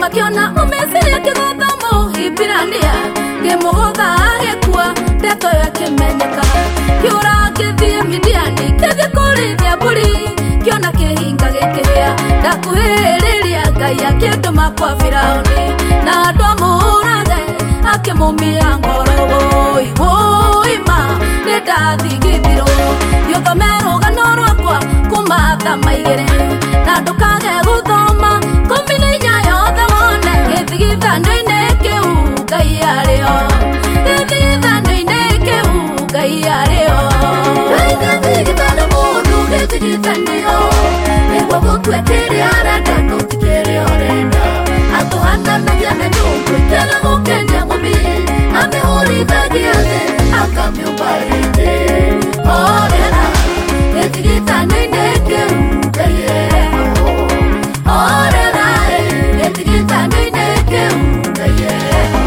Akiona umesiria kigothomo hibirania Ngemuhotha agekua ndeto yake menyeka Kiura kithie Midiani kithie kurithia mburi Kiona kihinga gikihia ndakuhiriria Ngai akinduma kwa Firauni na andu amurage akimumia ngoro woi ma nindathigithirwo Thome rugano rwakwa kuma thama igere na ndukage guthoma komine yothe wone githigithano-inĩ kĩu Ngai arĩo githigithano-inĩ kĩu Ngai arĩo githigithano mũndũ githigithanio nĩguo gũtua kĩrĩa arenda no ti kĩrĩa ũrenda atũhananagia na nyũngũ ikĩaga gũkenia mũmbi amĩhũrithagia thĩ akamĩũmba rĩngĩ orera githigithano-inĩ kĩu Ngai arĩo orera githigithano-inĩ kĩu Ngai arĩo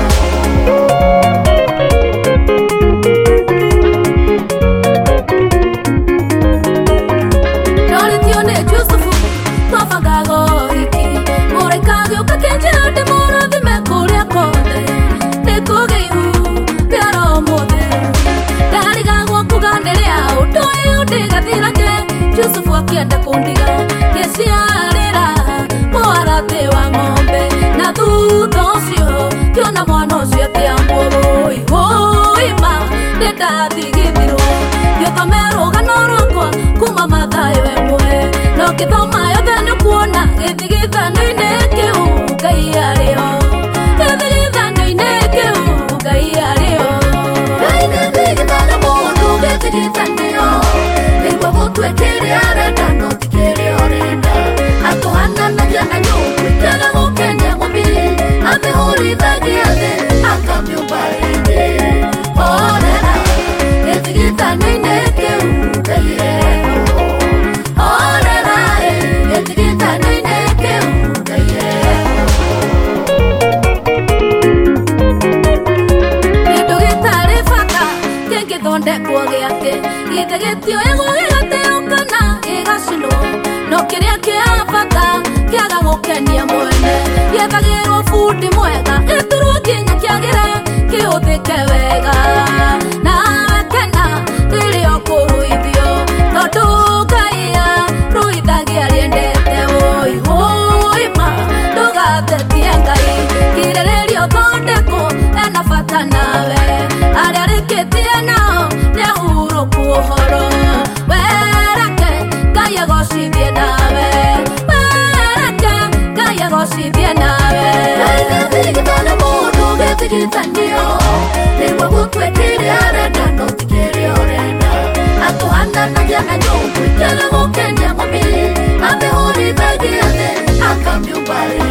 Norĩtio nĩ Jusufu twabangaga ũhiki mũraika agĩũka kĩnjĩra ndĩmũrathime kũrĩa kothe nĩkũgĩa ihu rĩa Roho Mũtheru ndarigagwo kuga nĩ rĩa ũndũ ũyũ ndĩgathirage Jusufu akĩenda kũndiga ngĩciarĩra mũharatĩ wa ng'ombe na thutha ũcio ngĩona mwana ũcio akĩambwo woi ma nĩndathigithirwo ngĩthome rũgano rwakwa kuma Mathayo 1 no ngĩthoma yothe nĩkuona gĩthigithano-inĩ kĩu Ngai arĩo gĩthigithano-inĩ kĩu Ngai arĩo gĩthigithano mũndũ gĩthigithanio nĩguo gũtua kĩrĩa arenda no ti kĩrĩa ũrenda atũhananagia na nyũngũ ikĩaga gũkenia mũmbi amĩhũrithagia thĩ akamĩũmba rĩngĩ orera gĩthigithano-inĩ kĩu Ngai arĩo orera gĩthigithano-inĩ kĩu Ngai arĩo kĩndũ gĩtarĩ bata kĩngĩthondekwo gĩake githĩ gĩtioĩgwo gĩgateo kana gĩgacinwo no kĩrĩa kĩa bata kĩaga gũkenia mwene gĩethagĩrwo bundi mwega gĩturwo nginya kĩagĩre kĩhũthĩke wega nawe kena rĩrĩa ũkũruithio tondũ Ngai arũithagia rĩendete woi ma ndũgatetie Ngai kirĩrĩria ũthondekwo ena bata nawe arĩa rĩkĩtie nao nĩahurũku ũhoro wereke Ngai agocithie nawe wereke Ngai agocithie nawe gĩthigithano mũndũ gĩthigithanio nĩguo gũtua kĩrĩa arenda no ti kĩrĩa ũrenda atũhananagia na nyũngũ ikĩaga gũkenia mũmbi amĩhũrithagia thĩ akamĩũmba